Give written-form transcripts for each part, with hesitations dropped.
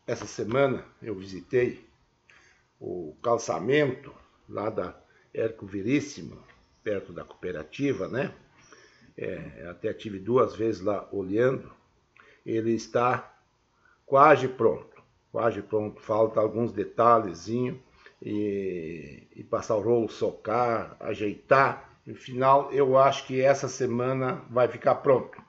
Essa semana eu visitei o calçamento lá da Érico Veríssimo, perto da cooperativa, né? Até tive 2 vezes lá olhando. Ele está quase pronto, quase pronto. Falta alguns detalhezinhos e passar o rolo, socar, ajeitar. No final, eu acho que essa semana vai ficar pronto.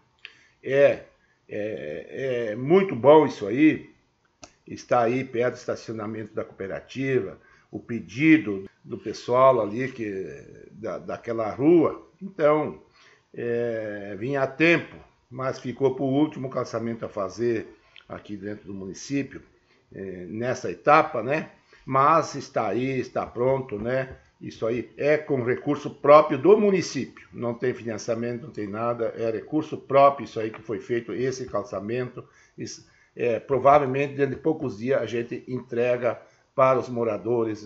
É muito bom isso aí. Está aí perto do estacionamento da cooperativa, o pedido do pessoal ali daquela rua. Então, vinha a tempo, mas ficou para o último calçamento a fazer aqui dentro do município, nessa etapa, né? Mas está aí, está pronto, né? Isso aí é com recurso próprio do município, não tem financiamento, não tem nada, é recurso próprio isso aí que foi feito, esse calçamento. Provavelmente dentro de poucos dias a gente entrega para os moradores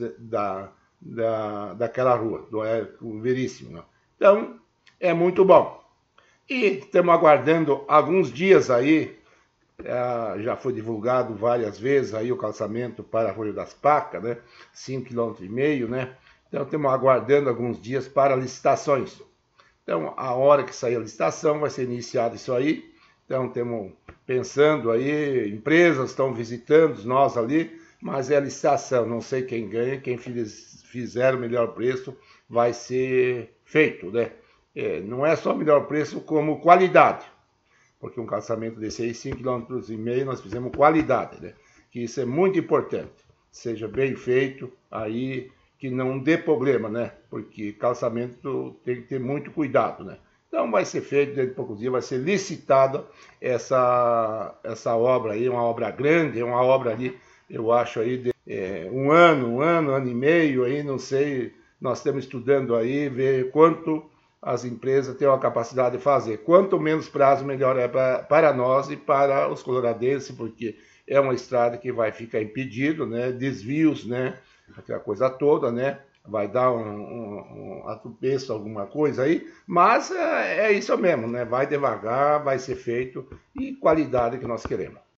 daquela rua, do Érico Veríssimo. Né? Então, é muito bom. E estamos aguardando alguns dias aí, já foi divulgado várias vezes aí o calçamento para Arroio das Pacas, né? 5,5 km, né? Então estamos aguardando alguns dias para licitações. Então, a hora que sair a licitação, vai ser iniciado isso aí. Então, estamos pensando aí, empresas estão visitando nós ali, mas é a licitação, não sei quem ganha, quem fizer o melhor preço vai ser feito, né? Não é só melhor preço, como qualidade, porque um calçamento desse aí, 5,5 km, nós fizemos qualidade, né? Que isso é muito importante, seja bem feito aí, que não dê problema, né? Porque calçamento tem que ter muito cuidado, né? Então vai ser feito dentro de poucos dias, vai ser licitada essa obra aí, uma obra grande, uma obra ali, eu acho aí, de um ano e meio aí, não sei, nós estamos estudando aí, ver quanto as empresas têm a capacidade de fazer. Quanto menos prazo, melhor é para nós e para os coloradenses, porque é uma estrada que vai ficar impedido, né? Desvios, né? Aquela coisa toda, né? Vai dar um atropeço, alguma coisa aí, mas é isso mesmo, né? Vai devagar, vai ser feito e qualidade que nós queremos.